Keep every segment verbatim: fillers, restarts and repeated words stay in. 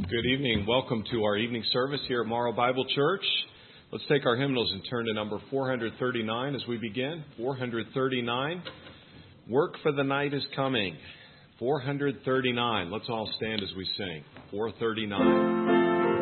Good evening. Welcome to our evening service here at Morrow Bible Church. Let's take our hymnals and turn to number four thirty-nine as we begin. four thirty-nine. Work for the night is coming. four thirty-nine. Let's all stand as we sing. four thirty-nine.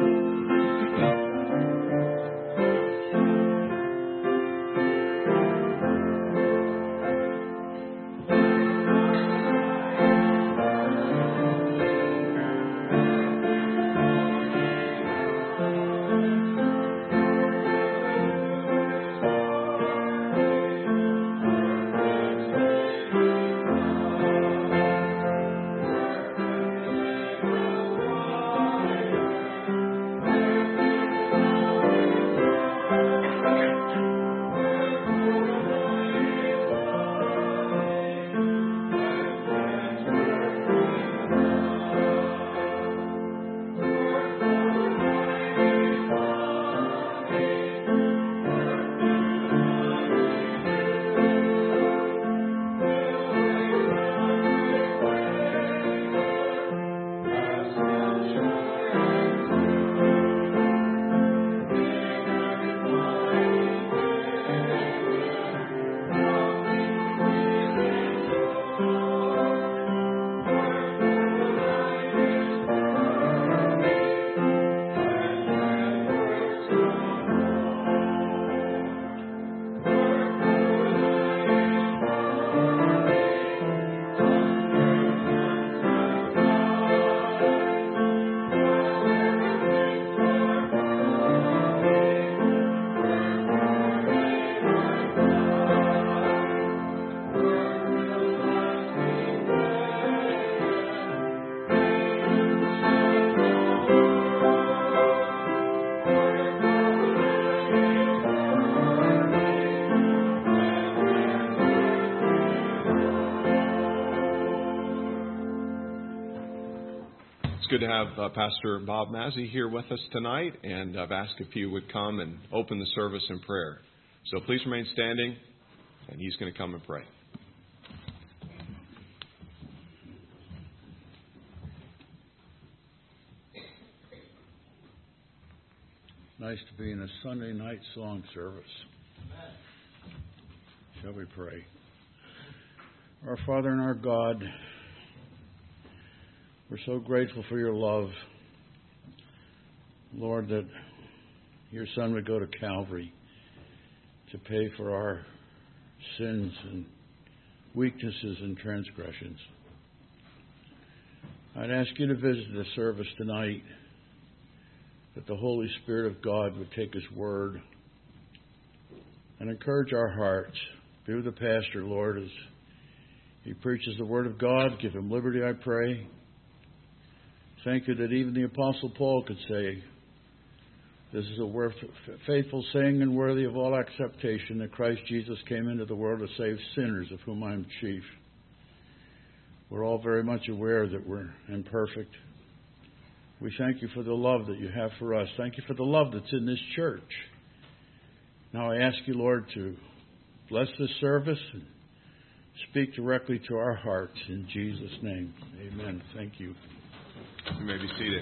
Good to have uh, Pastor Bob Massey here with us tonight, and I've asked if he would come and open the service in prayer. So please remain standing, and he's going to come and pray. Nice to be in a Sunday night song service. Shall we pray? Our Father and our God, we're so grateful for your love, Lord, that your Son would go to Calvary to pay for our sins and weaknesses and transgressions. I'd ask you to visit the service tonight, that the Holy Spirit of God would take his word and encourage our hearts. Be with the pastor, Lord, as he preaches the word of God. Give him liberty, I pray. Thank you that even the Apostle Paul could say, this is a worth, faithful saying and worthy of all acceptation, that Christ Jesus came into the world to save sinners, of whom I am chief. We're all very much aware that we're imperfect. We thank you for the love that you have for us. Thank you for the love that's in this church. Now I ask you, Lord, to bless this service and speak directly to our hearts in Jesus' name. Amen. Thank you. You may be seated.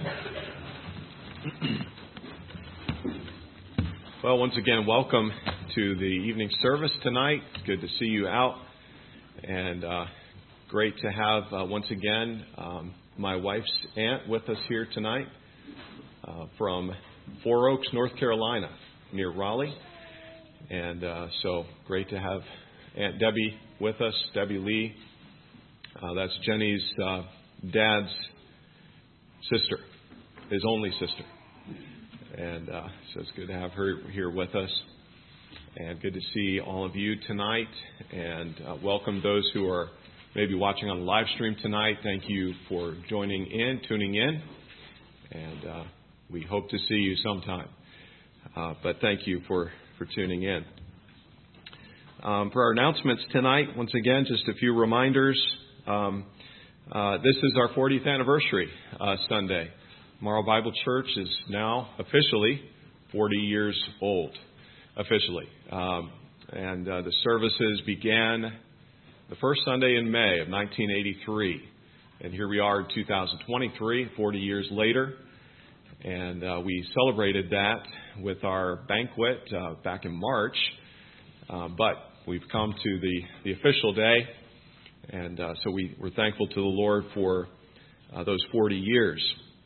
Well, once again, welcome to the evening service tonight. Good to see you out. And uh, great to have, uh, once again, um, my wife's aunt with us here tonight uh, from Four Oaks, North Carolina, near Raleigh. And uh, so great to have Aunt Debbie with us, Debbie Lee. Uh, that's Jenny's uh, dad's sister, his only sister. And uh, so it's good to have her here with us. And good to see all of you tonight. And uh, welcome those who are maybe watching on the live stream tonight. Thank you for joining in, tuning in. And uh, we hope to see you sometime. Uh, but thank you for, for tuning in. Um, for our announcements tonight, once again, just a few reminders. Um, Uh, this is our fortieth anniversary uh, Sunday. Morrow Bible Church is now officially forty years old, officially. Um, and uh, the services began the first Sunday in May of nineteen eighty-three. And here we are in two thousand twenty-three, forty years later. And uh, we celebrated that with our banquet uh, back in March. Uh, but we've come to the, the official day. And uh, so we, we're thankful to the Lord for uh, those forty years.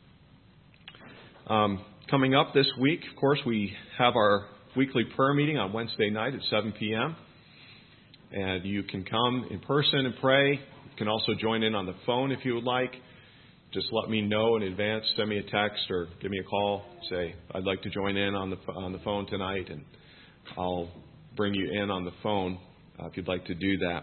Um, coming up this week, of course, we have our weekly prayer meeting on Wednesday night at seven p.m. And you can come in person and pray. You can also join in on the phone if you would like. Just let me know in advance. Send me a text or give me a call. Say, I'd like to join in on the on the phone tonight, and I'll bring you in on the phone uh, if you'd like to do that.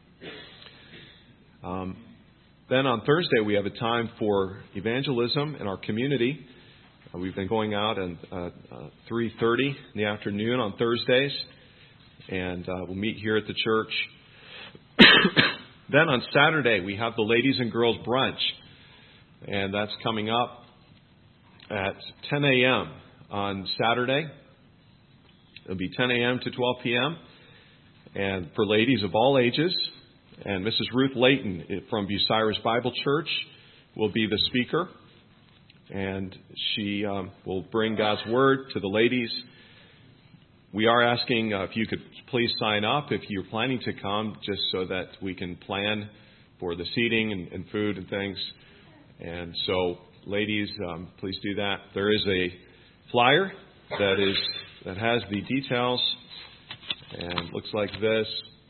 Um, then on Thursday, we have a time for evangelism in our community. Uh, we've been going out at uh, uh, three thirty in the afternoon on Thursdays, and uh, we'll meet here at the church. Then on Saturday, we have the Ladies and Girls Brunch. And that's coming up at ten a.m. on Saturday. It'll be ten a.m. to twelve p.m. And for ladies of all ages. And Missus Ruth Layton from Bucyrus Bible Church will be the speaker. And she um, will bring God's Word to the ladies. We are asking uh, if you could please sign up if you're planning to come, just so that we can plan for the seating and, and food and things. And so, ladies, um, please do that. There is a flyer that is that has the details, and looks like this.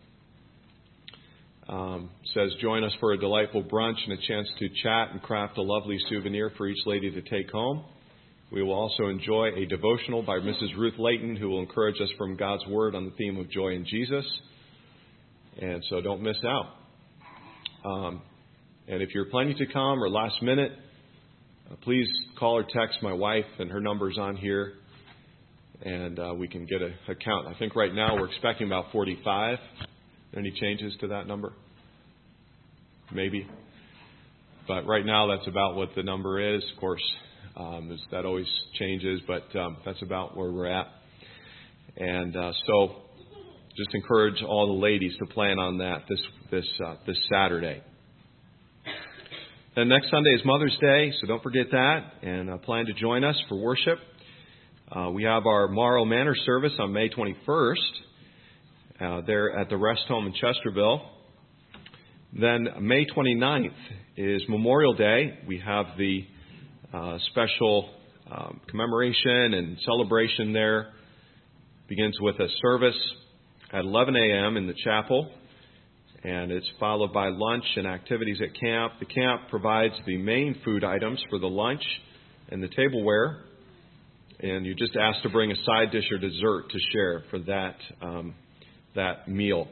Um, says, join us for a delightful brunch and a chance to chat and craft a lovely souvenir for each lady to take home. We will also enjoy a devotional by Missus Ruth Layton, who will encourage us from God's Word on the theme of joy in Jesus. And so don't miss out. Um, And if you're planning to come or last minute, uh, please call or text my wife, and her number's on here, and uh, we can get a, a count. I think right now we're expecting about forty-five. Any changes to that number? Maybe. But right now that's about what the number is. Of course, um, that always changes, but um, that's about where we're at. And uh, so just encourage all the ladies to plan on that this this uh, this Saturday. And next Sunday is Mother's Day, so don't forget that, and uh, plan to join us for worship. Uh, we have our Morrow Manor service on May twenty-first, uh, there at the Rest Home in Chesterville. Then May twenty-ninth is Memorial Day. We have the uh, special um, commemoration and celebration there. Begins with a service at eleven a.m. in the chapel. And it's followed by lunch and activities at camp. The camp provides the main food items for the lunch and the tableware. And you just ask to bring a side dish or dessert to share for that um, that meal.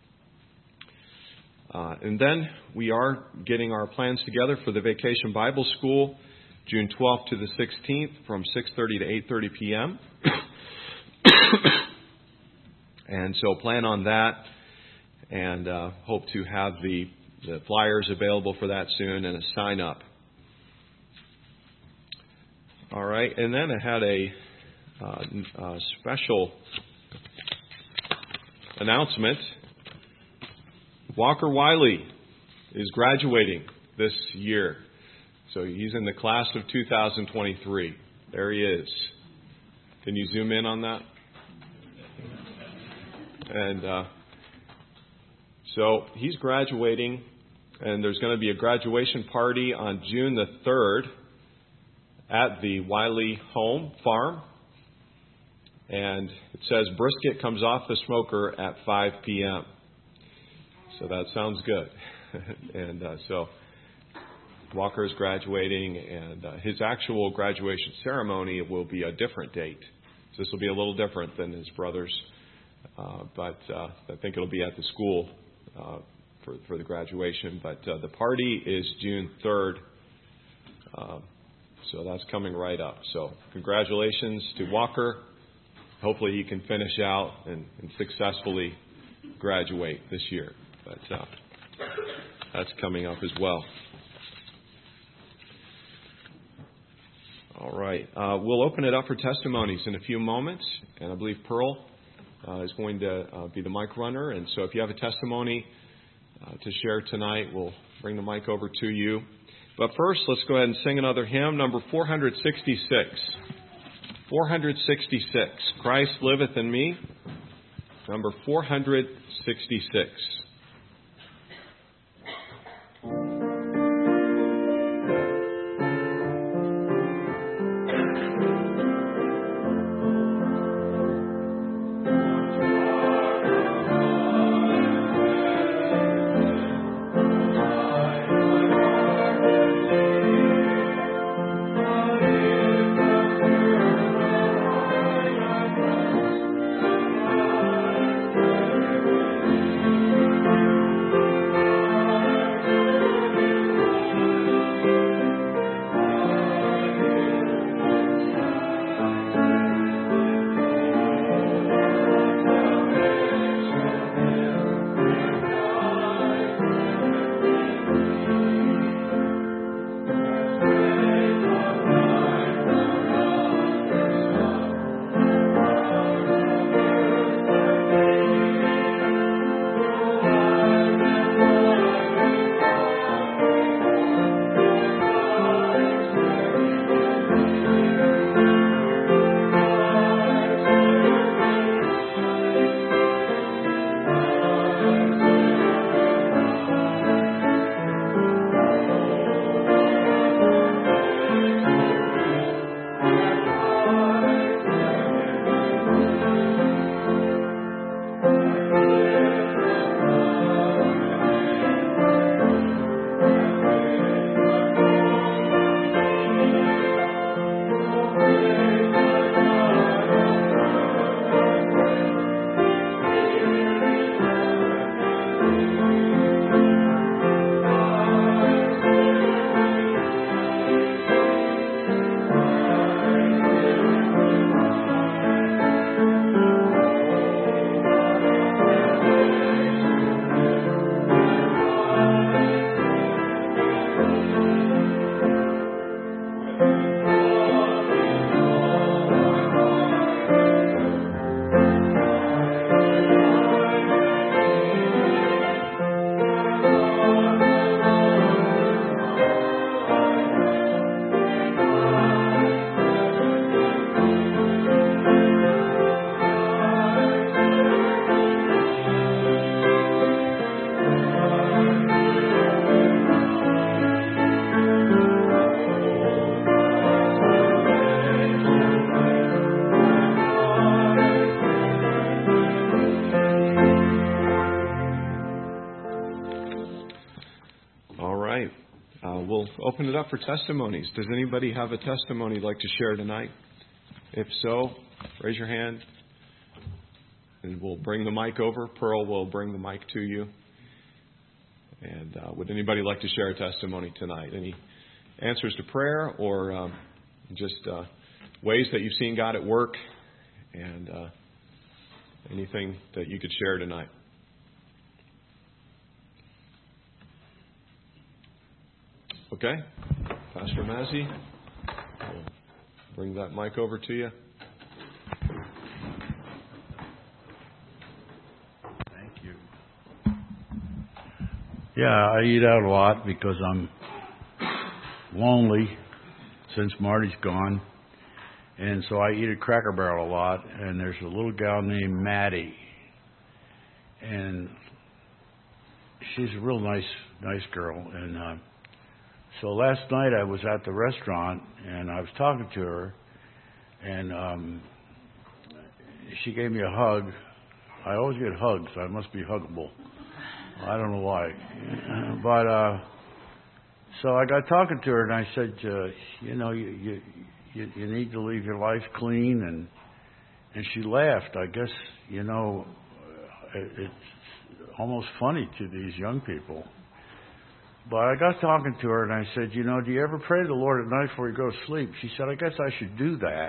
Uh, and then we are getting our plans together for the Vacation Bible School, June twelfth to the sixteenth, from six thirty to eight thirty p.m. And so plan on that. And uh, hope to have the, the flyers available for that soon and a sign up. All right. And then I had a, uh, a special announcement. Walker Wiley is graduating this year. So he's in the class of two thousand twenty-three. There he is. Can you zoom in on that? And uh, so he's graduating, and there's going to be a graduation party on June the third at the Wiley home farm. And it says brisket comes off the smoker at five p.m. So that sounds good. and uh, so Walker is graduating, and uh, his actual graduation ceremony will be a different date. So this will be a little different than his brother's, uh, but uh, I think it'll be at the school uh, for, for the graduation. But uh, the party is June third, uh, so that's coming right up. So congratulations to Walker. Hopefully he can finish out and, and successfully graduate this year. But uh, that's coming up as well. All right. Uh, we'll open it up for testimonies in a few moments. And I believe Pearl uh, is going to uh, be the mic runner. And so if you have a testimony uh, to share tonight, we'll bring the mic over to you. But first, let's go ahead and sing another hymn, number four sixty-six. four sixty-six, Christ liveth in me, number four sixty-six. Open it up for testimonies. Does anybody have a testimony you'd like to share tonight? If so, raise your hand and we'll bring the mic over. Pearl will bring the mic to you. And uh, would anybody like to share a testimony tonight? Any answers to prayer or um, just uh, ways that you've seen God at work and uh, anything that you could share tonight? Okay. Pastor Mazzy, we'll bring that mic over to you. Thank you. Yeah, I eat out a lot because I'm lonely since Marty's gone. And so I eat at Cracker Barrel a lot. And there's a little gal named Maddie. And she's a real nice, nice girl. And uh, so last night I was at the restaurant and I was talking to her, and um, she gave me a hug. I always get hugs, so I must be huggable. I don't know why. But uh, so I got talking to her and I said, uh, you know, you, you you you need to leave your life clean, and and she laughed. I guess, you know, it's almost funny to these young people. But I got talking to her and I said, you know, do you ever pray to the Lord at night before you go to sleep? She said, I guess I should do that.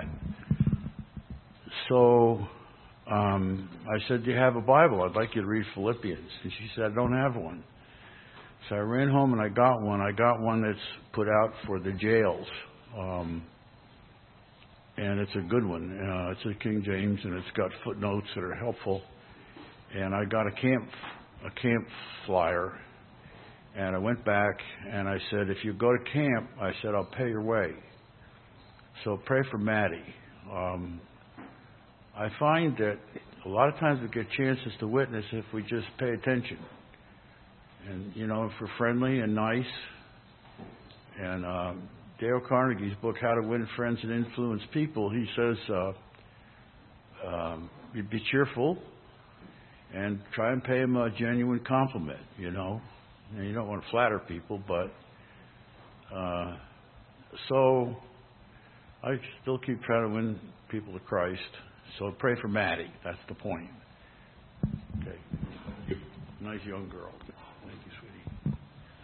So um, I said, do you have a Bible? I'd like you to read Philippians. And she said, I don't have one. So I ran home and I got one. I got one that's put out for the jails. Um, and it's a good one. Uh, it's a King James, and it's got footnotes that are helpful. And I got a camp, a camp flyer. And I went back and I said, if you go to camp, I said, I'll pay your way. So pray for Maddie. Um, I find that a lot of times we get chances to witness if we just pay attention. And, you know, if we're friendly and nice. And um, Dale Carnegie's book, How to Win Friends and Influence People, he says, uh, um, be cheerful and try and pay them a genuine compliment, you know. And you don't want to flatter people, but uh, so I still keep trying to win people to Christ. So pray for Maddie. That's the point. Okay. Nice young girl. Thank you, sweetie.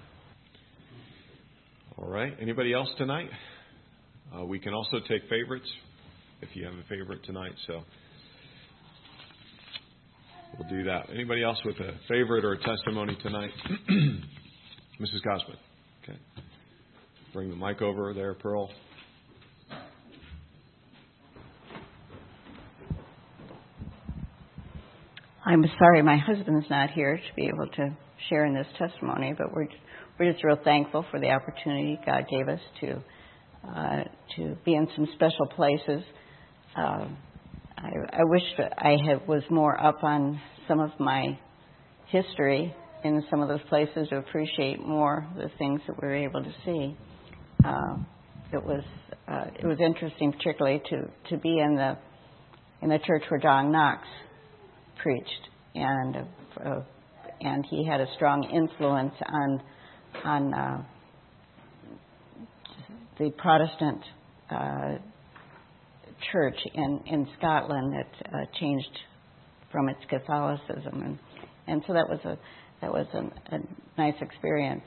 All right. Anybody else tonight? Uh, we can also take favorites if you have a favorite tonight. So we'll do that. Anybody else with a favorite or a testimony tonight? Missus Gosman. Okay. Bring the mic over there, Pearl. I'm sorry my husband's not here to be able to share in this testimony, but we're we're just real thankful for the opportunity God gave us to uh, to be in some special places. Uh, I, I wish that I had, was more up on some of my history in some of those places to appreciate more the things that we were able to see. Uh, it was uh, it was interesting, particularly to, to be in the in the church where John Knox preached, and uh, and he had a strong influence on on uh, the Protestant uh, church in, in Scotland that uh, changed from its Catholicism, and and so that was a that was a, a nice experience.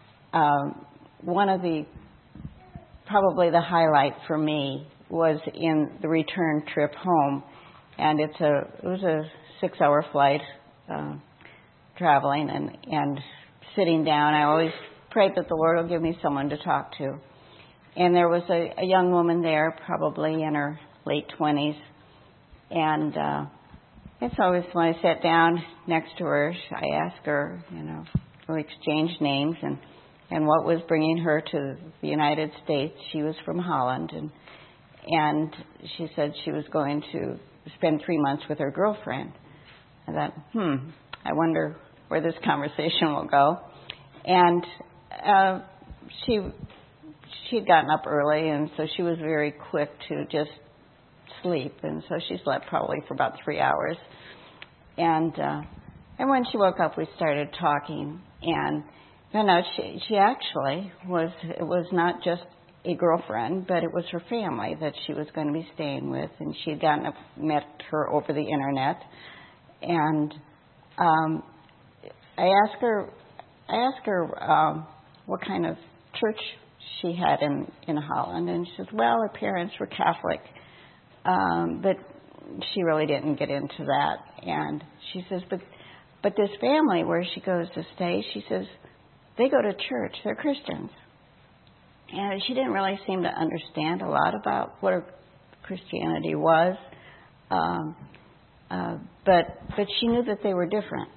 Um, one of the probably the highlight for me was in the return trip home, and it's a it was a six-hour flight, uh, traveling and, and sitting down. I always prayed that the Lord will give me someone to talk to. And there was a, a young woman there, probably in her late twenties. And uh, it's always when I sat down next to her, I asked her, you know, we exchanged names and, and what was bringing her to the United States. She was from Holland, and and she said she was going to spend three months with her girlfriend. I thought, hmm, I wonder where this conversation will go. And uh, she she'd gotten up early, and so she was very quick to just sleep. And so she slept probably for about three hours. And uh, and when she woke up, we started talking. And you know, she she actually was it was not just a girlfriend, but it was her family that she was going to be staying with, and she had gotten up, met her over the internet. And um, I asked her, I asked her um, what kind of church she had in, in Holland, and she says, well, her parents were Catholic, um, but she really didn't get into that. And she says, but but this family where she goes to stay, she says, they go to church, they're Christians. And she didn't really seem to understand a lot about what Christianity was. Um, Uh, but but she knew that they were different,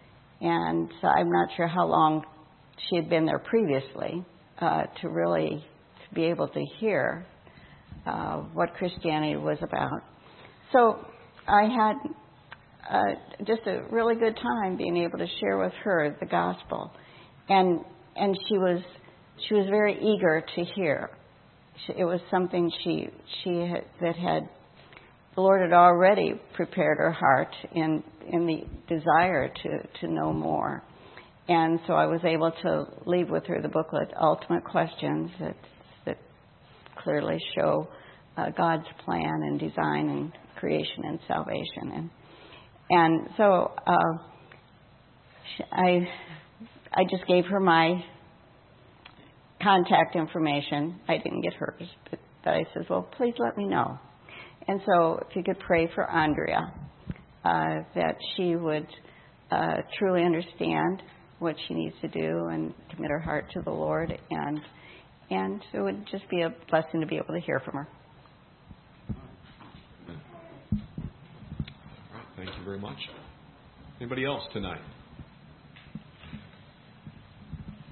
and so I'm not sure how long she had been there previously uh, to really to be able to hear uh, what Christianity was about. So I had uh, just a really good time being able to share with her the gospel, and and she was she was very eager to hear. She, it was something she she had, that had. The Lord had already prepared her heart in in the desire to, to know more. And so I was able to leave with her the booklet, Ultimate Questions, that that clearly show uh, God's plan and design and creation and salvation. And and so uh, I I just gave her my contact information. I didn't get hers, but, but I said, well, please let me know. And so if you could pray for Andrea, uh, that she would uh, truly understand what she needs to do and commit her heart to the Lord, and and it would just be a blessing to be able to hear from her. All right, thank you very much. Anybody else tonight?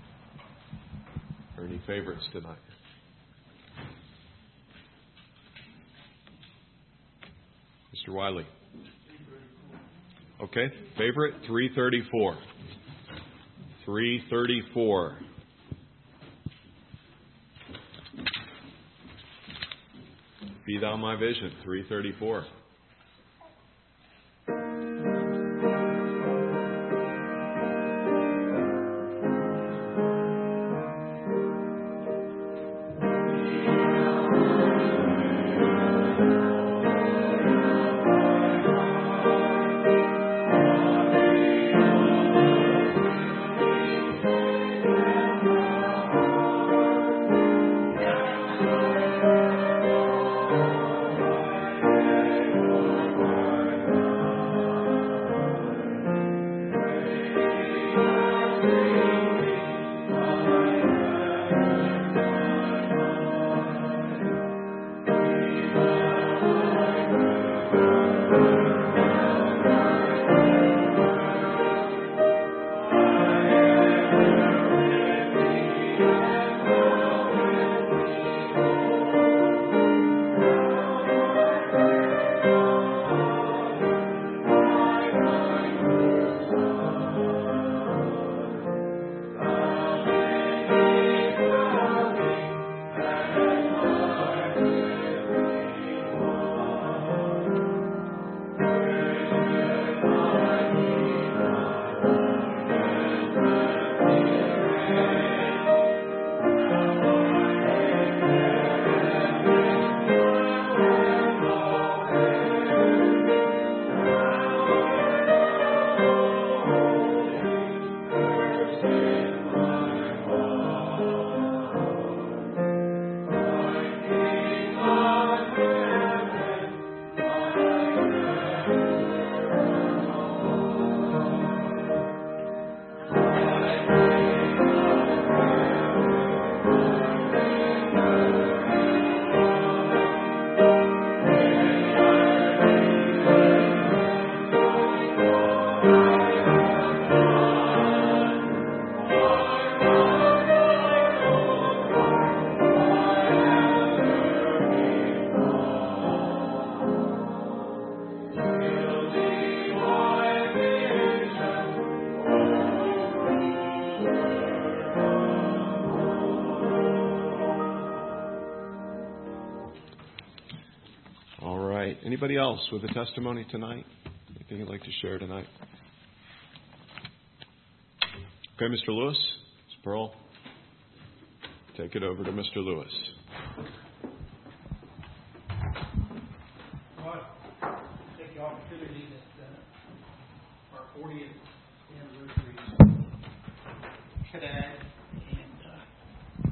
Any favorites tonight? Mister Wiley. Okay, favorite, three thirty-four. three thirty-four. Be Thou My Vision, three thirty-four. Anybody else with a testimony tonight? Anything you'd like to share tonight? Okay, Mister Lewis, Miz Pearl, take it over to Mister Lewis. Well, take the opportunity that uh, our fortieth anniversary today, and uh,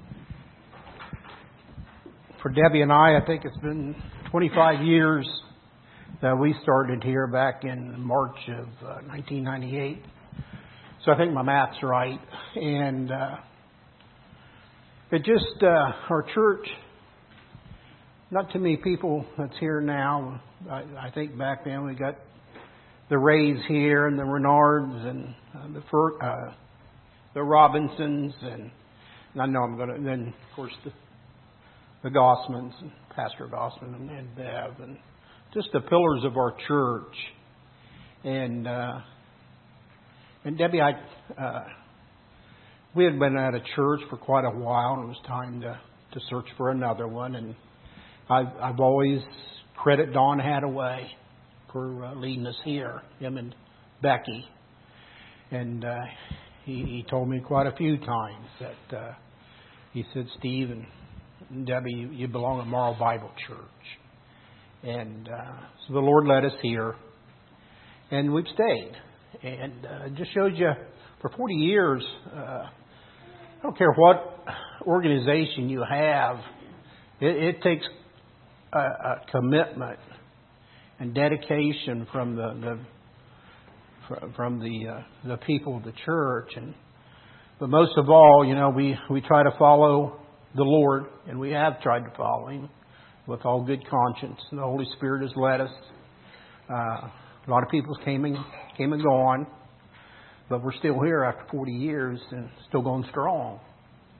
for Debbie and I, I think it's been twenty-five years that we started here back in March of uh, nineteen ninety-eight. So I think my math's right. And uh, it just, uh, our church, not too many people that's here now. I, I think back then we got the Rays here and the Renards and uh, the Fer, uh, the Robinsons. And, and I know I'm going to, then of course the, the Gossmans, and Pastor Gossman and, and Bev, and just the pillars of our church. And uh, and Debbie, I uh, we had been at a church for quite a while, and it was time to, to search for another one. And I've, I've always credit Don Hadaway for uh, leading us here, him and Becky. And uh, he, he told me quite a few times that uh, he said, Steve and Debbie, you, you belong at Morrow Bible Church. And uh, so the Lord led us here, and we've stayed. And uh, it just shows you, for forty years, uh, I don't care what organization you have, it, it takes a, a commitment and dedication from the, the from the uh, the people of the church. And but most of all, you know, we we try to follow the Lord, and we have tried to follow Him with all good conscience. And the Holy Spirit has led us. Uh, a lot of people came and came and gone, but we're still here after forty years and still going strong.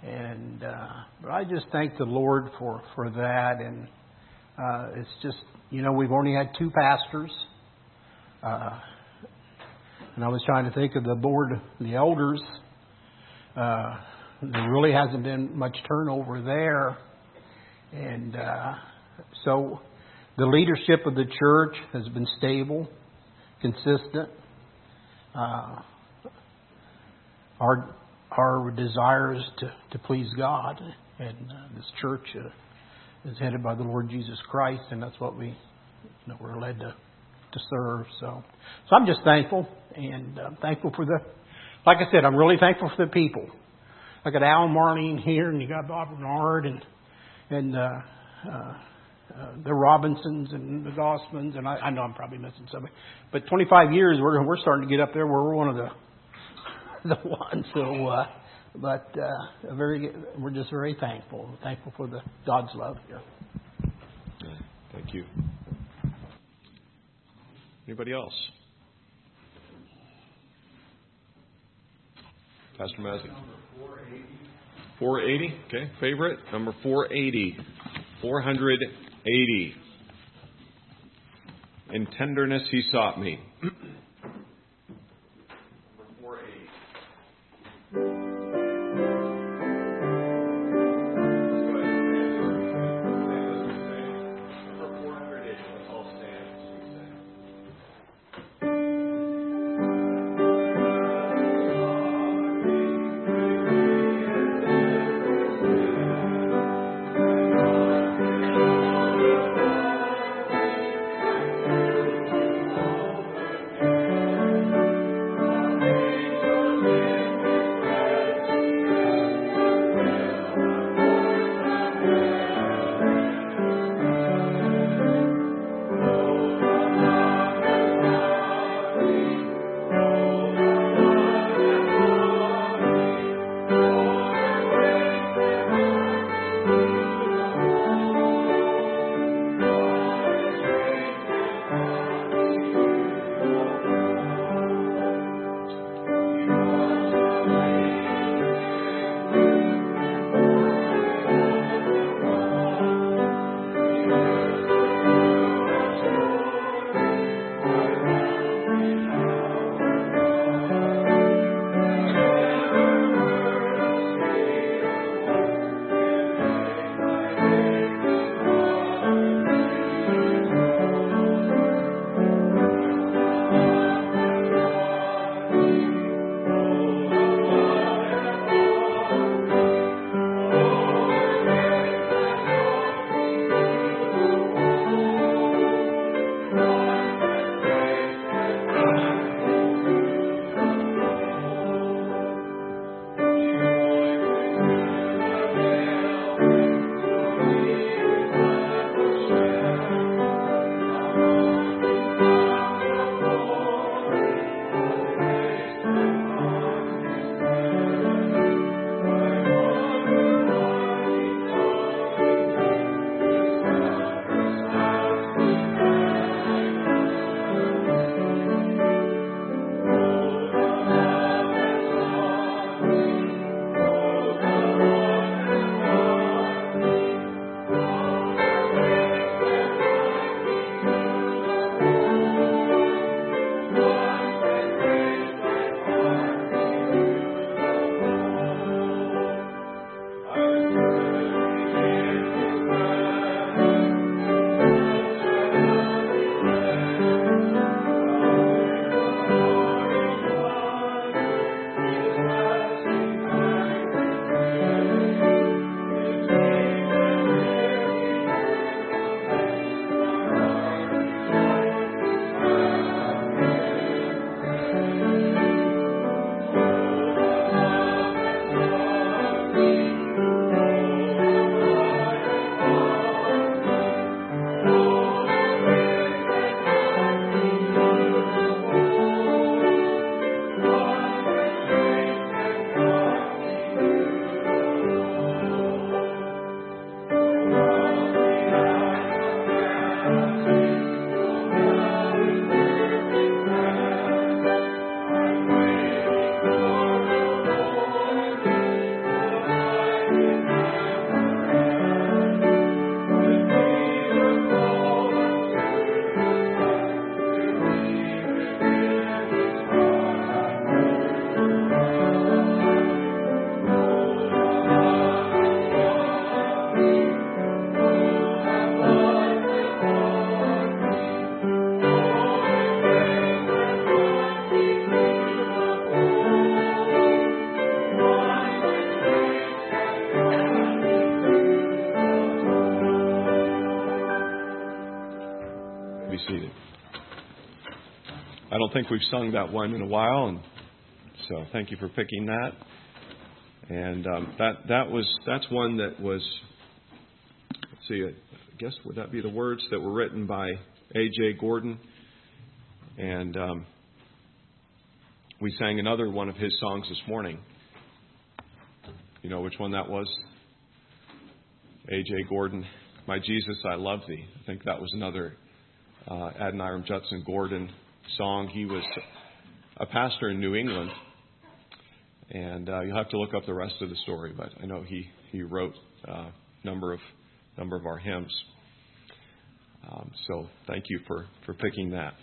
And uh, but I just thank the Lord for, for that. And uh, it's just, you know, we've only had two pastors. Uh, and I was trying to think of the board, the elders. Uh, there really hasn't been much turnover there. And uh, so the leadership of the church has been stable, consistent. Uh, our our desire is to, to please God, and uh, this church uh, is headed by the Lord Jesus Christ, and that's what we, you know, we're led to to serve. So, so I'm just thankful, and uh, thankful for the, like I said, I'm really thankful for the people. I got Al and Marlene here, and you got Bob Bernard, and and uh, uh, uh, the Robinsons and the Gossmans, and I, I know I'm probably missing somebody, but twenty-five years we're we're starting to get up there where we're one of the the ones. So, uh, but uh, very, we're just very thankful, thankful for the God's love here. Thank you. Anybody else? Pastor Mazzy. four eighty. four eighty. Okay. Favorite number four eighty. four eighty. In tenderness he sought me. seated. I don't think we've sung that one in a while, and so thank you for picking that. And um, that that was that's one that was, let's see, I guess would that be the words that were written by A J Gordon, and um, we sang another one of his songs this morning. You know which one that was? A J Gordon, My Jesus, I Love Thee. I think that was another uh, Adoniram Judson Gordon song. He was a pastor in New England, and uh, you'll have to look up the rest of the story, but I know he, he wrote a uh, number of number of our hymns. Um, so thank you for, for picking that.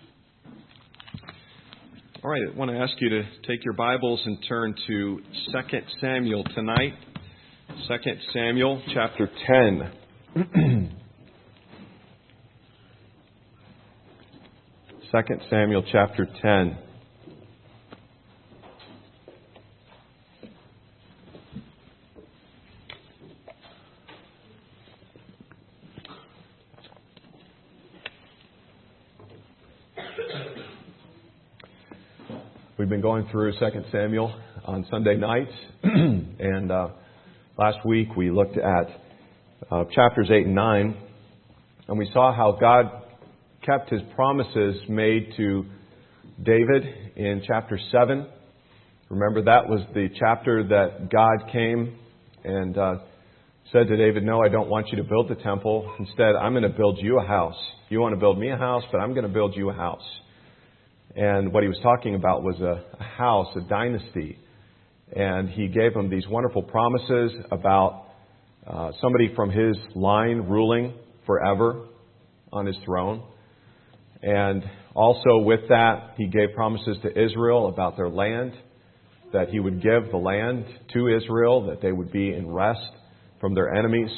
All right, I want to ask you to take your Bibles and turn to Second Samuel tonight. Second Samuel chapter ten. Second Samuel chapter ten. We've been going through Second Samuel on Sunday nights, and uh, last week we looked at uh, chapters eight and nine, and we saw how God kept His promises made to David in chapter seven. Remember, that was the chapter that God came and uh, said to David, "No, I don't want you to build the temple. Instead, I'm going to build you a house. You want to build me a house, but I'm going to build you a house." And what he was talking about was a, a house, a dynasty. And he gave him these wonderful promises about uh, somebody from his line ruling forever on his throne. And also with that, he gave promises to Israel about their land, that he would give the land to Israel, that they would be in rest from their enemies.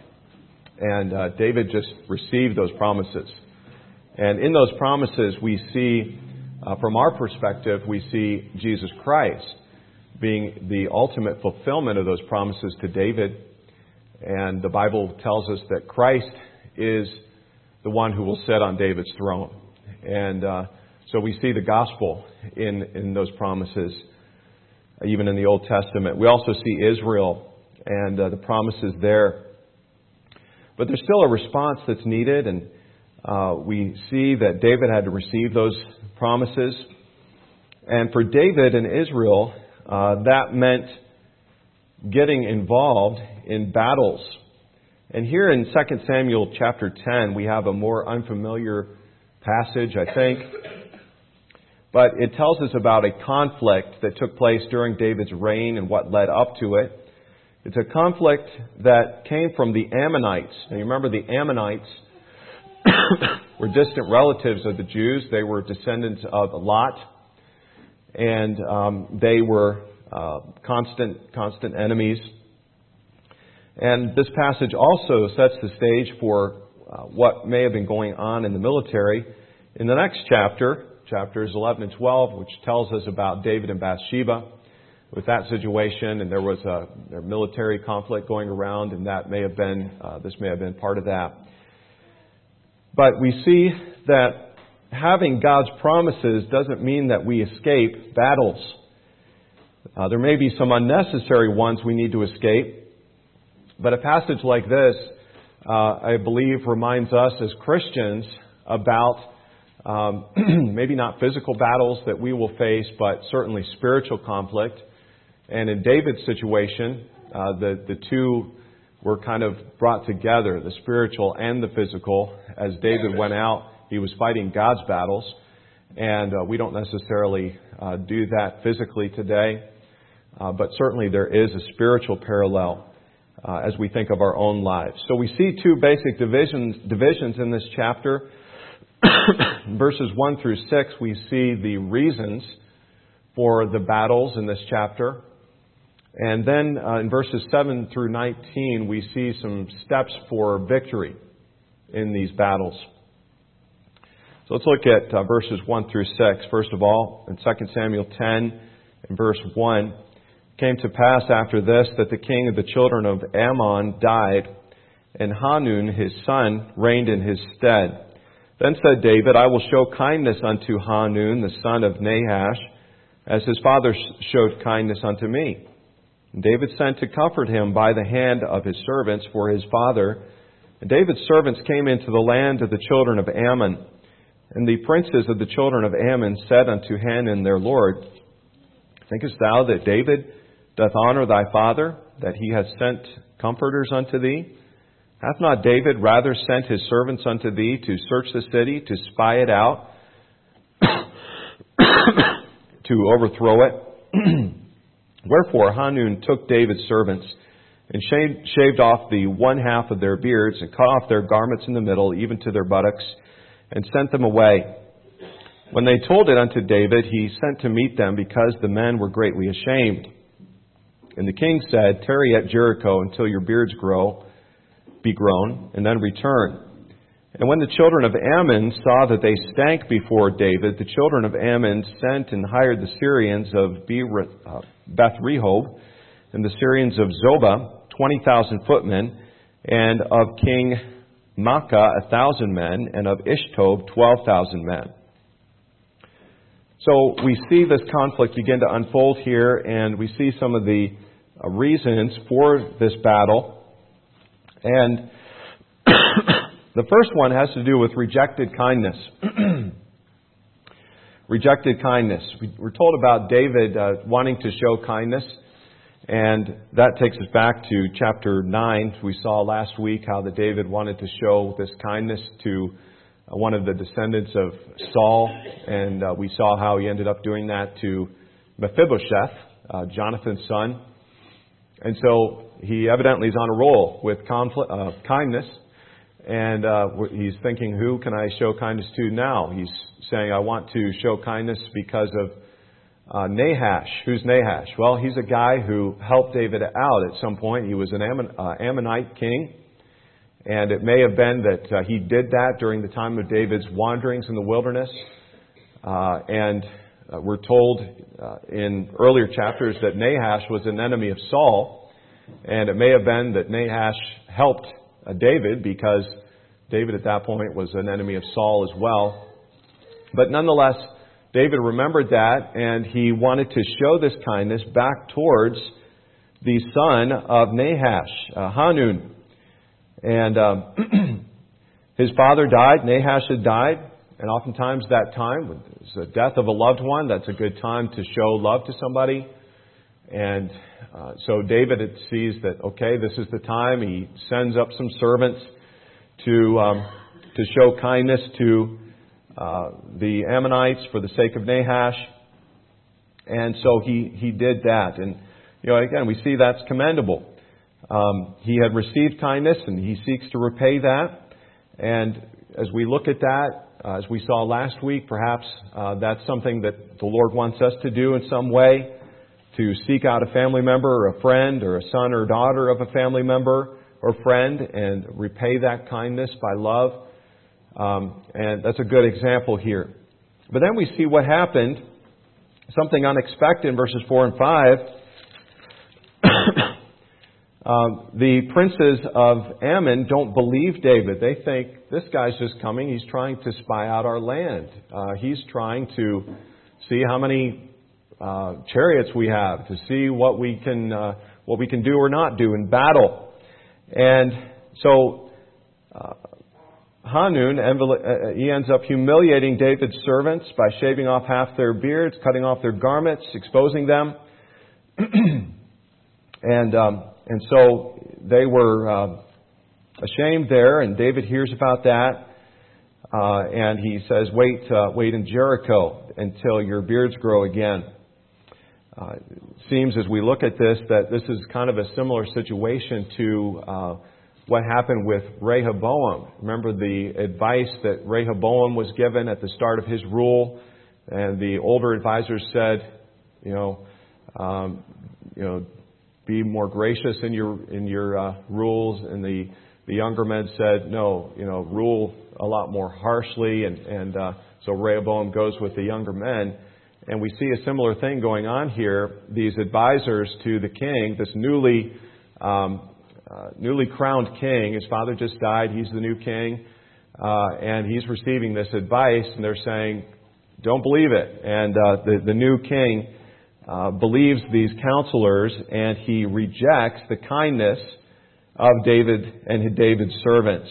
And uh, David just received those promises. And in those promises, we see Uh, from our perspective, we see Jesus Christ being the ultimate fulfillment of those promises to David. And the Bible tells us that Christ is the one who will sit on David's throne. And uh, so we see the gospel in, in those promises, even in the Old Testament. We also see Israel and uh, the promises there. But there's still a response that's needed, and uh, we see that David had to receive those promises. And for David and Israel, uh, that meant getting involved in battles. And here in Second Samuel chapter ten, we have a more unfamiliar passage, I think. But it tells us about a conflict that took place during David's reign and what led up to it. It's a conflict that came from the Ammonites. Now, you remember the Ammonites were distant relatives of the Jews. They were descendants of Lot, and um, they were uh, constant, constant enemies. And this passage also sets the stage for uh, what may have been going on in the military in the next chapter, chapters eleven and twelve, which tells us about David and Bathsheba with that situation, and there was a, a military conflict going around, and that may have been uh, this may have been part of that. But we see that having God's promises doesn't mean that we escape battles. Uh, there may be some unnecessary ones we need to escape. But a passage like this, uh, I believe, reminds us as Christians about um, maybe not physical battles that we will face, but certainly spiritual conflict. And in David's situation, uh, the, the two were kind of brought together, the spiritual and the physical. As David went out, he was fighting God's battles. And uh, we don't necessarily uh, do that physically today. Uh, but certainly there is a spiritual parallel uh, as we think of our own lives. So we see two basic divisions, divisions in this chapter. Verses one through six, we see the reasons for the battles in this chapter. And then uh, in verses seven through nineteen, we see some steps for victory in these battles. So let's look at uh, verses one through six. First of all, in Second Samuel ten, in verse one, it came to pass after this that the king of the children of Ammon died, and Hanun his son reigned in his stead. Then said David, I will show kindness unto Hanun, the son of Nahash, as his father showed kindness unto me. And David sent to comfort him by the hand of his servants for his father. And David's servants came into the land of the children of Ammon. And the princes of the children of Ammon said unto Hanun their lord, Thinkest thou that David doth honor thy father, that he hath sent comforters unto thee? Hath not David rather sent his servants unto thee to search the city, to spy it out, to overthrow it? Wherefore Hanun took David's servants, and shaved, shaved off the one half of their beards, and cut off their garments in the middle, even to their buttocks, and sent them away. When they told it unto David, he sent to meet them, because the men were greatly ashamed. And the king said, Tarry at Jericho until your beards grow, be grown, and then return. And when the children of Ammon saw that they stank before David, the children of Ammon sent and hired the Syrians of Beth Rehob, and the Syrians of Zobah, twenty thousand footmen, and of King Maacah a thousand men, and of Ishtob twelve thousand men. So we see this conflict begin to unfold here, and we see some of the uh, reasons for this battle. And the first one has to do with rejected kindness. Rejected kindness. We're told about David uh, wanting to show kindness, and that takes us back to chapter nine. We saw last week how that David wanted to show this kindness to uh, one of the descendants of Saul, and uh, we saw how he ended up doing that to Mephibosheth, uh, Jonathan's son. And so he evidently is on a roll with conflict, uh, kindness, and uh, he's thinking, who can I show kindness to now? He's saying, I want to show kindness because of uh, Nahash. Who's Nahash? Well, he's a guy who helped David out at some point. He was an Ammon, uh, Ammonite king, and it may have been that uh, he did that during the time of David's wanderings in the wilderness. Uh, and uh, we're told uh, in earlier chapters that Nahash was an enemy of Saul, and it may have been that Nahash helped uh, David because David at that point was an enemy of Saul as well. But nonetheless, David remembered that, and he wanted to show this kindness back towards the son of Nahash, uh, Hanun. And um, his father died, Nahash had died, and oftentimes that time, when there's the death of a loved one, that's a good time to show love to somebody. And uh, so David sees that, okay, this is the time. He sends up some servants to um, to show kindness to uh, the Ammonites for the sake of Nahash. And so he, he did that. And, you know, again, we see that's commendable. Um, he had received kindness, and he seeks to repay that. And as we look at that, uh, as we saw last week, perhaps uh, that's something that the Lord wants us to do in some way, to seek out a family member or a friend or a son or daughter of a family member or friend and repay that kindness by love. Um, and that's a good example here. But then we see what happened, something unexpected in verses four and five. Um, the princes of Ammon don't believe David. They think, this guy's just coming. He's trying to spy out our land. Uh, he's trying to see how many uh, chariots we have, to see what we can uh, what we can do or not do in battle. And so uh, Hanun, he ends up humiliating David's servants by shaving off half their beards, cutting off their garments, exposing them. and um, and so they were uh, ashamed there, and David hears about that, uh, and he says, "Wait, uh, wait in Jericho until your beards grow again." Uh, it seems as we look at this that this is kind of a similar situation to uh, what happened with Rehoboam. Remember the advice that Rehoboam was given at the start of his rule, and the older advisors said, you know, um, you know, be more gracious in your in your uh, rules, and the the younger men said, no, you know, rule a lot more harshly, and and uh, so Rehoboam goes with the younger men. And we see a similar thing going on here. These advisors to the king, this newly um, uh, newly crowned king, his father just died, he's the new king. uh, and he's receiving this advice, and they're saying, don't believe it. And uh, the, the new king uh, believes these counselors, and he rejects the kindness of David and David's servants.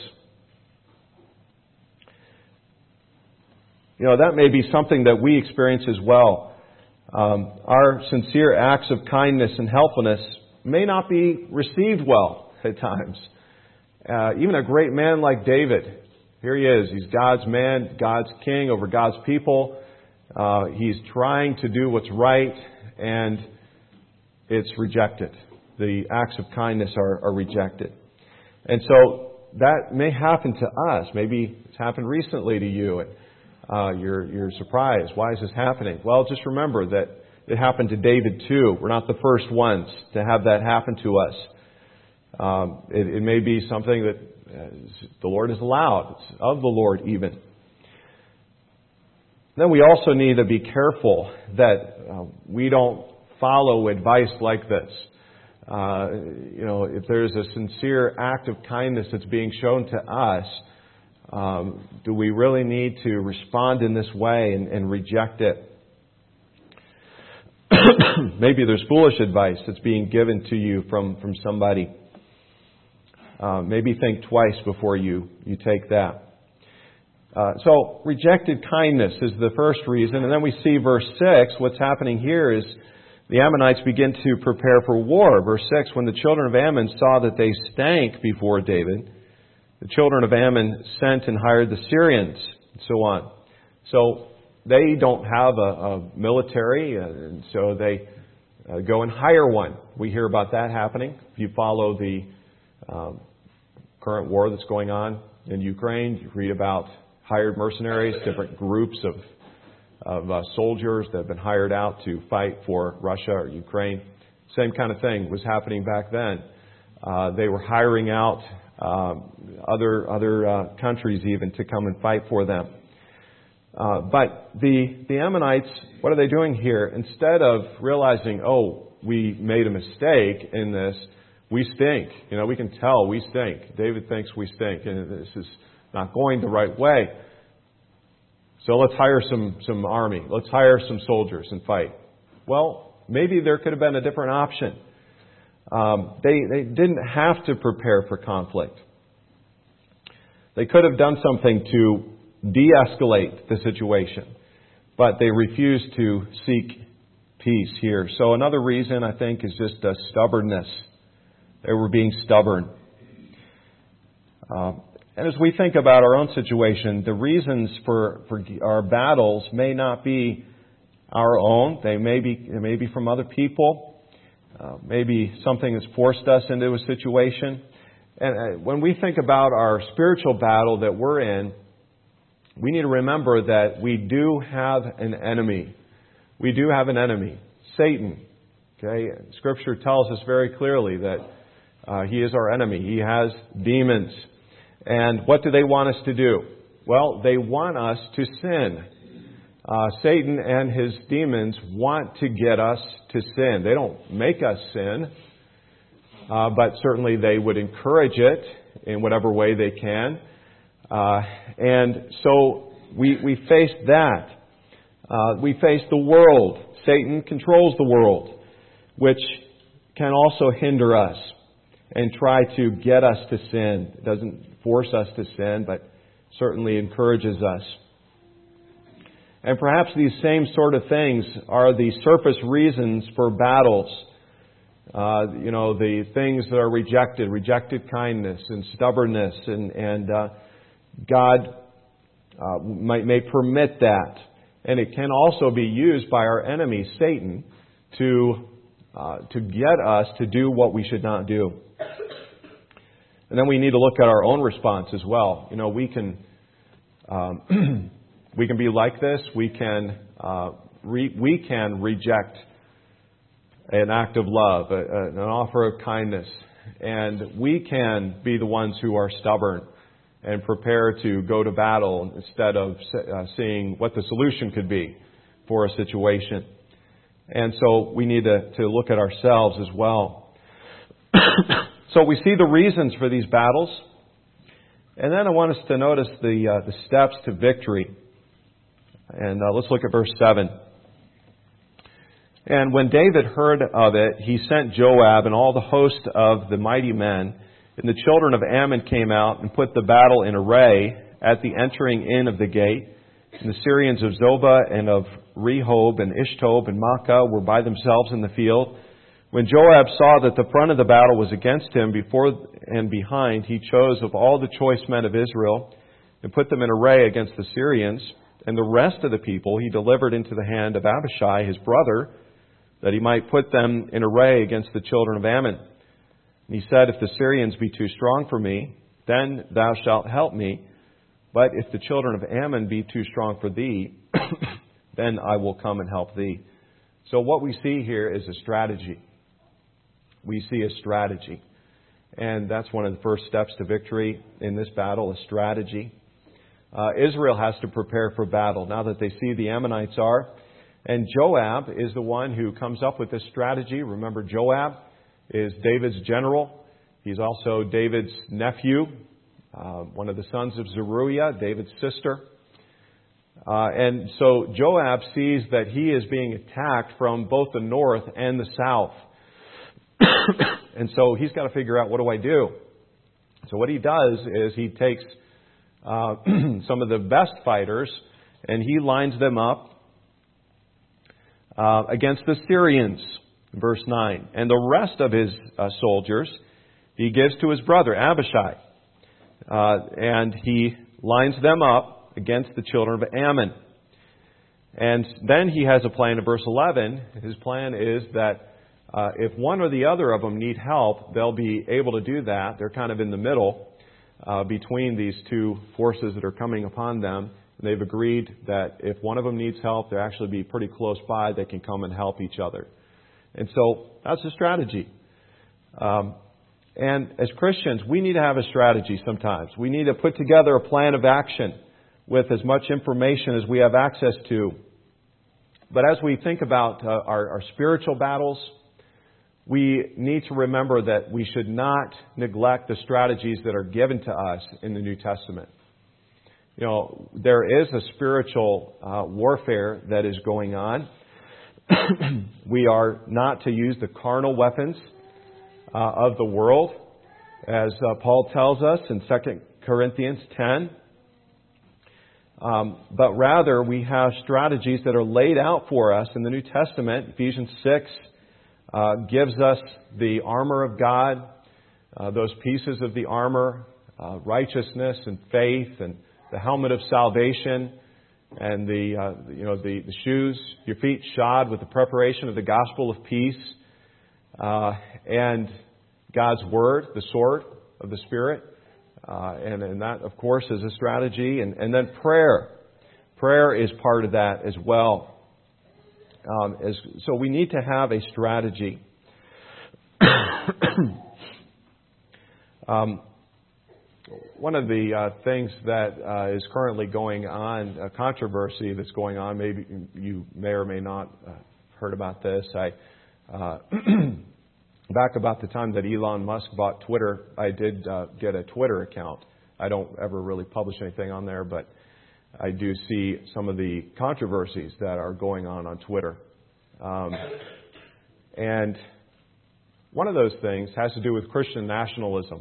You know, that may be something that we experience as well. Um, our sincere acts of kindness and helpfulness may not be received well at times. Uh, even a great man like David, here he is. He's God's man, God's king over God's people. Uh, he's trying to do what's right, and it's rejected. The acts of kindness are, are rejected. And so that may happen to us. Maybe it's happened recently to you. And, uh, you're, you're surprised. Why is this happening? Well, just remember that it happened to David too. We're not the first ones to have that happen to us. Um, it, it may be something that uh, the Lord has allowed. It's of the Lord even. Then we also need to be careful that uh, we don't follow advice like this. Uh, you know, if there's a sincere act of kindness that's being shown to us, um, do we really need to respond in this way and, and reject it? Maybe there's foolish advice that's being given to you from, from somebody. Uh, maybe think twice before you, you take that. Uh, so, rejected kindness is the first reason. And then we see verse six, what's happening here is the Ammonites begin to prepare for war. Verse six, when the children of Ammon saw that they stank before David, the children of Ammon sent and hired the Syrians, and so on. So, they don't have a, a military, and so they uh, go and hire one. We hear about that happening. If you follow the um, current war that's going on in Ukraine, you read about hired mercenaries, different groups of of uh, soldiers that have been hired out to fight for Russia or Ukraine. Same kind of thing was happening back then. Uh, they were hiring out um, other other uh, countries even to come and fight for them. Uh, but the the Ammonites, what are they doing here? Instead of realizing, oh, we made a mistake in this, we stink. You know, we can tell we stink. David thinks we stink, and this is not going the right way. So let's hire some, some army. Let's hire some soldiers and fight. Well, maybe there could have been a different option. Um, they, they didn't have to prepare for conflict. They could have done something to de-escalate the situation, but they refused to seek peace here. So another reason, I think, is just a stubbornness. They were being stubborn. Um, And as we think about our own situation, the reasons for, for our battles may not be our own. They may be, they may be from other people. Uh, maybe something has forced us into a situation. And uh, when we think about our spiritual battle that we're in, we need to remember that we do have an enemy. We do have an enemy, Satan. Okay, Scripture tells us very clearly that uh, he is our enemy. He has demons. And what do they want us to do? Well, they want us to sin. Uh, Satan and his demons want to get us to sin. They don't make us sin, uh, but certainly they would encourage it in whatever way they can. Uh, and so we, we face that. Uh, we face the world. Satan controls the world, which can also hinder us and try to get us to sin. It doesn't force us to sin, but certainly encourages us. And perhaps these same sort of things are the surface reasons for battles. Uh, you know, the things that are rejected, rejected kindness and stubbornness, and, and uh, God uh, might, may permit that. And it can also be used by our enemy, Satan, to uh, to get us to do what we should not do. And then we need to look at our own response as well. You know, we can um, we can be like this. We can uh, re- we can reject an act of love, a, a, an offer of kindness, and we can be the ones who are stubborn and prepare to go to battle instead of uh, seeing what the solution could be for a situation. And so we need to, to look at ourselves as well. So we see the reasons for these battles. And then I want us to notice the uh, the steps to victory. And uh, let's look at verse seven. And when David heard of it, he sent Joab and all the host of the mighty men. And the children of Ammon came out and put the battle in array at the entering in of the gate. And the Syrians of Zobah and of Rehob and Ishtob and Makkah were by themselves in the field. When Joab saw that the front of the battle was against him before and behind, he chose of all the choice men of Israel and put them in array against the Syrians. And the rest of the people he delivered into the hand of Abishai, his brother, that he might put them in array against the children of Ammon. And he said, if the Syrians be too strong for me, then thou shalt help me. But if the children of Ammon be too strong for thee, then I will come and help thee. So what we see here is a strategy. We see a strategy. And that's one of the first steps to victory in this battle, a strategy. Uh, Israel has to prepare for battle now that they see the Ammonites are. And Joab is the one who comes up with this strategy. Remember, Joab is David's general. He's also David's nephew, uh, one of the sons of Zeruiah, David's sister. Uh, and so Joab sees that he is being attacked from both the north and the south. And so he's got to figure out, what do I do? So what he does is he takes uh, some of the best fighters and he lines them up Uh, against the Syrians, verse nine. And the rest of his uh, soldiers he gives to his brother, Abishai. Uh, and he lines them up against the children of Ammon. And then he has a plan in verse eleven. His plan is that uh, if one or the other of them need help, they'll be able to do that. They're kind of in the middle uh, between these two forces that are coming upon them. They've agreed that if one of them needs help, they'll actually be pretty close by. They can come and help each other. And so that's a strategy. Um, and as Christians, we need to have a strategy sometimes. We need to put together a plan of action with as much information as we have access to. But as we think about uh, our, our spiritual battles, we need to remember that we should not neglect the strategies that are given to us in the New Testament. You know, there is a spiritual uh, warfare that is going on. We are not to use the carnal weapons uh, of the world, as uh, Paul tells us in Second Corinthians ten. Um, but rather, we have strategies that are laid out for us in the New Testament. Ephesians six uh, gives us the armor of God, uh, those pieces of the armor, uh, righteousness and faith, and the helmet of salvation, and the uh, you know the, the shoes, your feet shod with the preparation of the gospel of peace, uh, and God's word, the sword of the Spirit, uh, and and that of course is a strategy, and and then prayer, prayer is part of that as well. Um, as, so we need to have a strategy. um, One of the uh, things that uh, is currently going on, a controversy that's going on, maybe you may or may not uh, heard about this. I uh, back about the time that Elon Musk bought Twitter, I did uh, get a Twitter account. I don't ever really publish anything on there, but I do see some of the controversies that are going on on Twitter. Um, and one of those things has to do with Christian nationalism.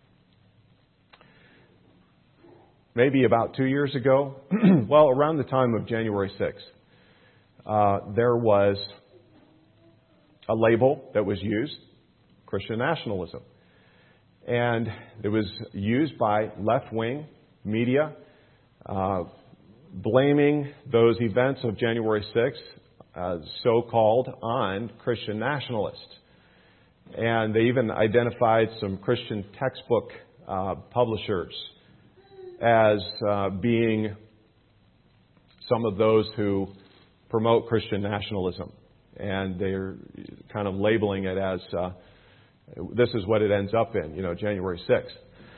Maybe about two years ago, well, around the time of January sixth, uh, there was a label that was used, Christian nationalism. And it was used by left-wing media, uh, blaming those events of January sixth, uh, so-called, on Christian nationalists. And they even identified some Christian textbook uh, publishers as uh, being some of those who promote Christian nationalism. And they're kind of labeling it as, uh, this is what it ends up in, you know, January sixth.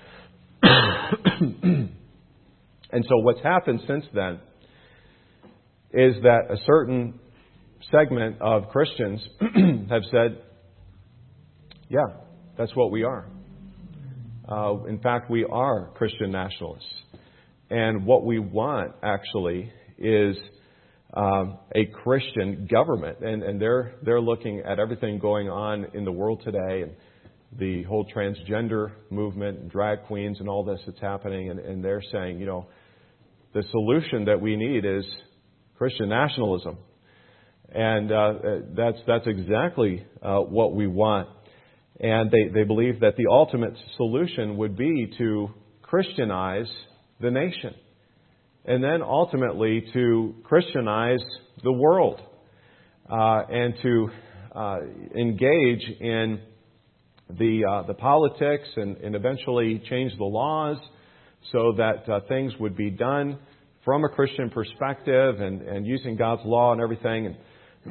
And so what's happened since then is that a certain segment of Christians have said, yeah, that's what we are. Uh, in fact, we are Christian nationalists. And what we want, actually, is um, a Christian government. And, and they're, they're looking at everything going on in the world today, and the whole transgender movement, and drag queens, and all this that's happening. And, and they're saying, you know, the solution that we need is Christian nationalism. And uh, that's that's exactly uh, what we want. And they, they believe that the ultimate solution would be to Christianize the nation. And then ultimately to Christianize the world. Uh, and to uh, engage in the uh, the politics and, and eventually change the laws so that uh, things would be done from a Christian perspective and, and using God's law and everything. And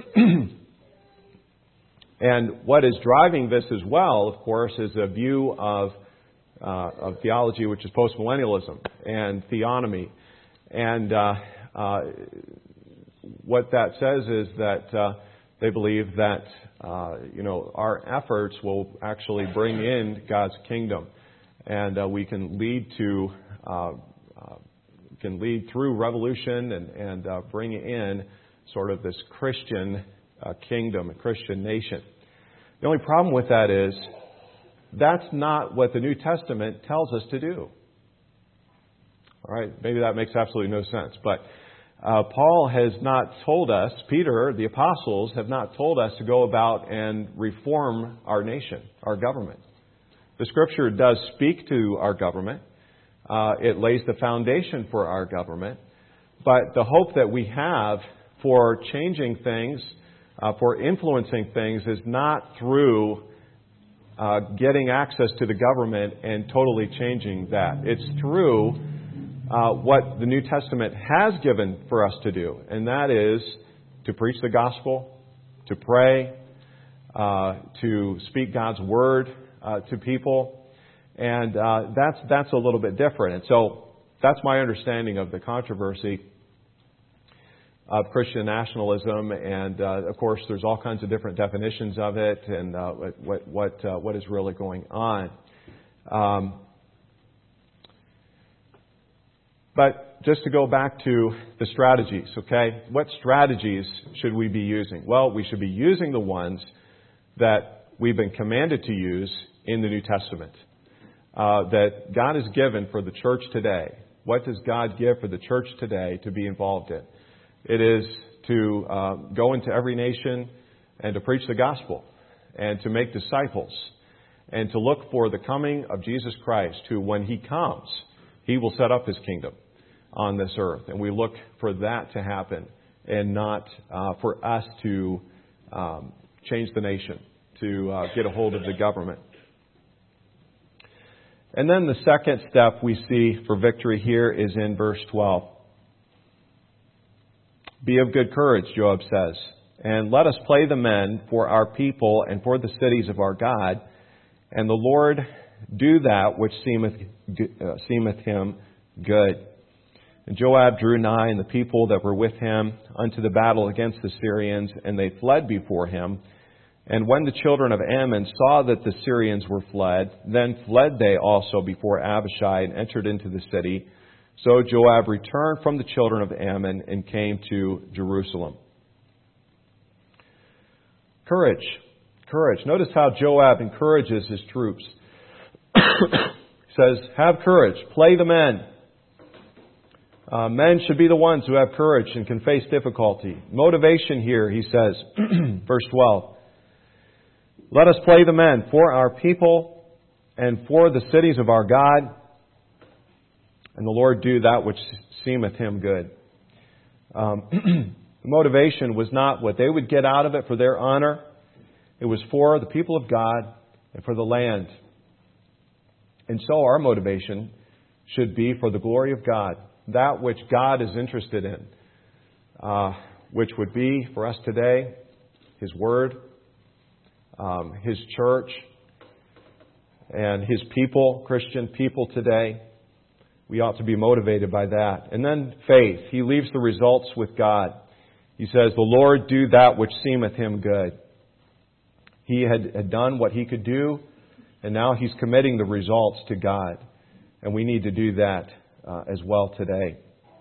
And what is driving this as well, of course, is a view of uh, of theology which is postmillennialism and theonomy. And uh, uh, what that says is that uh, they believe that uh, you know our efforts will actually bring in God's kingdom, and uh, we can lead to uh, uh, can lead through revolution and and uh, bring in sort of this Christian uh, kingdom, a Christian nation. The only problem with that is that's not what the New Testament tells us to do. All right, maybe that makes absolutely no sense. But uh, Paul has not told us, Peter, the apostles, have not told us to go about and reform our nation, our government. The Scripture does speak to our government. Uh, it lays the foundation for our government. But the hope that we have for changing things, uh, for influencing things, is not through uh, getting access to the government and totally changing that. It's through uh, what the New Testament has given for us to do, and that is to preach the gospel, to pray, uh, to speak God's word uh, to people, and uh, that's that's a little bit different. And so that's my understanding of the controversy of Christian nationalism, and uh, of course, there's all kinds of different definitions of it, and uh, what what uh, what is really going on. Um, but just to go back to the strategies, okay? What strategies should we be using? Well, we should be using the ones that we've been commanded to use in the New Testament, uh, that God has given for the church today. What does God give for the church today to be involved in? It is to uh, go into every nation and to preach the gospel and to make disciples and to look for the coming of Jesus Christ, who, when He comes, He will set up His kingdom on this earth. And we look for that to happen and not uh, for us to um, change the nation, to uh, get a hold of the government. And then the second step we see for victory here is in verse twelve. Be of good courage, Joab says, and let us play the men for our people and for the cities of our God, and the Lord do that which seemeth, uh, seemeth him good. And Joab drew nigh, and the people that were with him, unto the battle against the Syrians, and they fled before him. And when the children of Ammon saw that the Syrians were fled, then fled they also before Abishai and entered into the city. So Joab returned from the children of Ammon and came to Jerusalem. Courage. Courage. Notice how Joab encourages his troops. He says, have courage. Play the men. Uh, men should be the ones who have courage and can face difficulty. Motivation here, he says, verse twelve. Let us play the men for our people and for the cities of our God, and the Lord do that which seemeth him good. Um, the motivation was not what they would get out of it for their honor. It was for the people of God and for the land. And so our motivation should be for the glory of God, that which God is interested in, uh, which would be for us today His Word, um, His church, and His people, Christian people today. We ought to be motivated by that. And then faith. He leaves the results with God. He says, the Lord do that which seemeth him good. He had, had done what he could do And now he's committing the results to God. And we need to do that uh, as well today.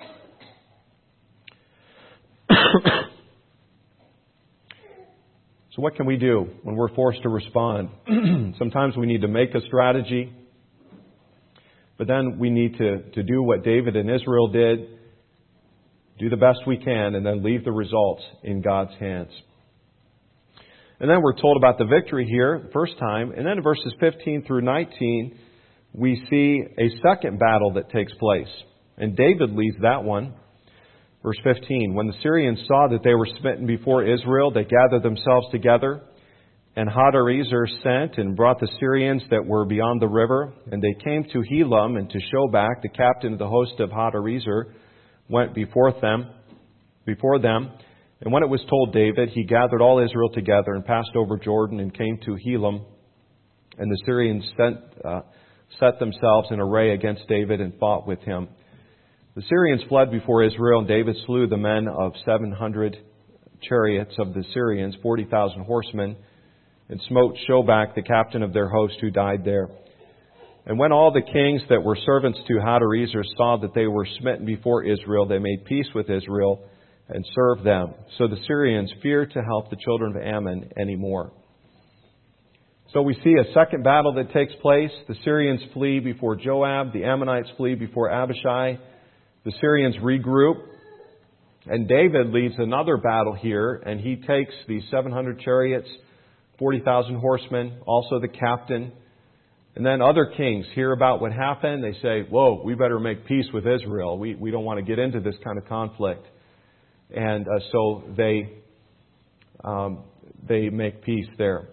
So what can we do when we're forced to respond? Sometimes we need to make a strategy. But then we need to, to do what David and Israel did. Do the best we can and then leave the results in God's hands. And then we're told about the victory here the first time. And then in verses fifteen through nineteen, we see a second battle that takes place. And David leads that one. Verse fifteen, when the Syrians saw that they were smitten before Israel, they gathered themselves together. And Hadarezer sent and brought the Syrians that were beyond the river. And they came to Helam, and to Shobach, the captain of the host of Hadarezer, went before them, before them. And when it was told David, he gathered all Israel together and passed over Jordan and came to Helam. And the Syrians sent, uh, set themselves in array against David and fought with him. The Syrians fled before Israel, and David slew the men of seven hundred chariots of the Syrians, forty thousand horsemen, and smote Shobach, the captain of their host, who died there. And when all the kings that were servants to Hadarezer saw that they were smitten before Israel, they made peace with Israel and served them. So the Syrians feared to help the children of Ammon anymore. So we see a second battle that takes place. The Syrians flee before Joab. The Ammonites flee before Abishai. The Syrians regroup. And David leads another battle here, and he takes these seven hundred chariots, forty thousand horsemen, also the captain. And then other kings hear about what happened. They say, whoa, we better make peace with Israel. We, we don't want to get into this kind of conflict. And uh, so they um, they make peace there.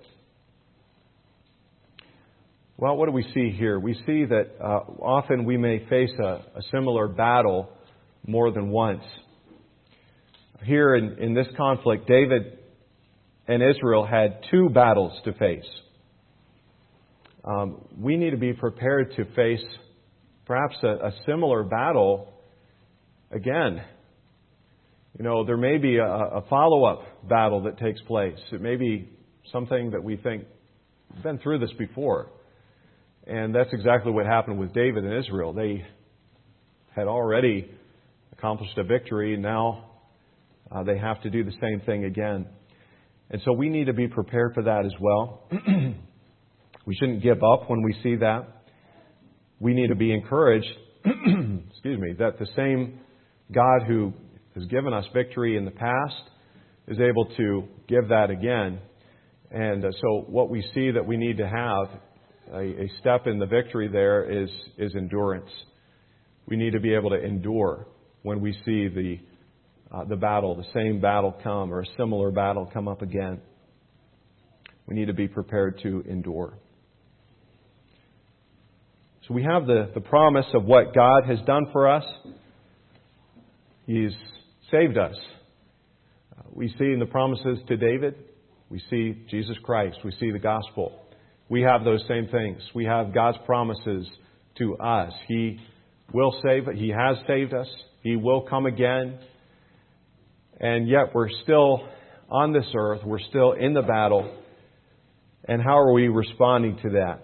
Well, what do we see here? We see that uh, often we may face a, a similar battle more than once. Here in, in this conflict, David and Israel had two battles to face. Um, we need to be prepared to face perhaps a, a similar battle again. You know, there may be a, a follow-up battle that takes place. It may be something that we think, we've been through this before. And that's exactly what happened with David and Israel. They had already accomplished a victory, and now uh, they have to do the same thing again. And so we need to be prepared for that as well. We shouldn't give up when we see that. We need to be encouraged, excuse me, that the same God who has given us victory in the past is able to give that again. And uh, so what we see that we need to have, a, a step in the victory there, is, is endurance. We need to be able to endure when we see the uh, the battle, the same battle come, or a similar battle come up again. We need to be prepared to endure. So we have the, the promise of what God has done for us. He's saved us. Uh, we see in the promises to David, we see Jesus Christ. We see the gospel. We have those same things. We have God's promises to us. He will save us. He has saved us. He will come again. And yet we're still on this earth. We're still in the battle. And how are we responding to that?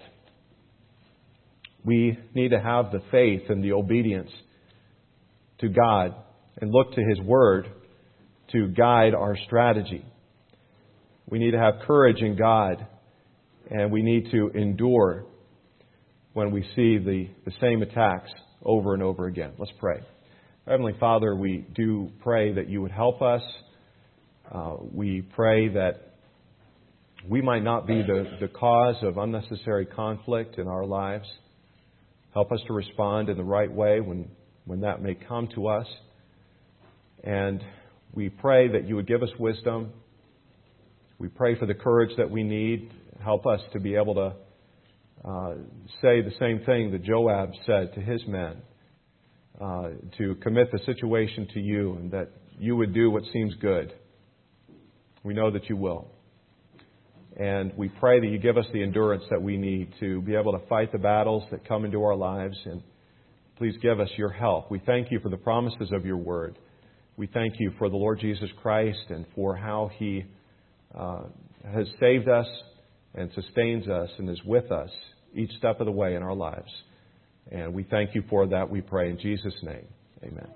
We need to have the faith and the obedience to God and look to His Word to guide our strategy. We need to have courage in God, and we need to endure when we see the, the same attacks over and over again. Let's pray. Heavenly Father, we do pray that You would help us. Uh, we pray that we might not be the, the cause of unnecessary conflict in our lives. Help us to respond in the right way when, when that may come to us. And we pray that You would give us wisdom. We pray for the courage that we need. Help us to be able to uh, say the same thing that Joab said to his men, uh, to commit the situation to You, and that You would do what seems good. We know that You will. And we pray that You give us the endurance that we need to be able to fight the battles that come into our lives. And please give us Your help. We thank You for the promises of Your Word. We thank You for the Lord Jesus Christ and for how He uh, has saved us and sustains us and is with us each step of the way in our lives. And we thank you for that, we pray in Jesus' name. Amen.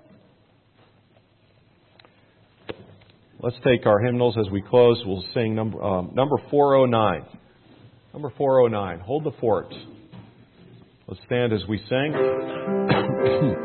Let's take our hymnals as we close. We'll sing number, um, number four oh nine. Number four oh nine, Hold the Fort. Let's stand as we sing.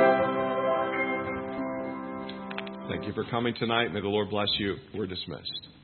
Coming tonight. May the Lord bless you. We're dismissed.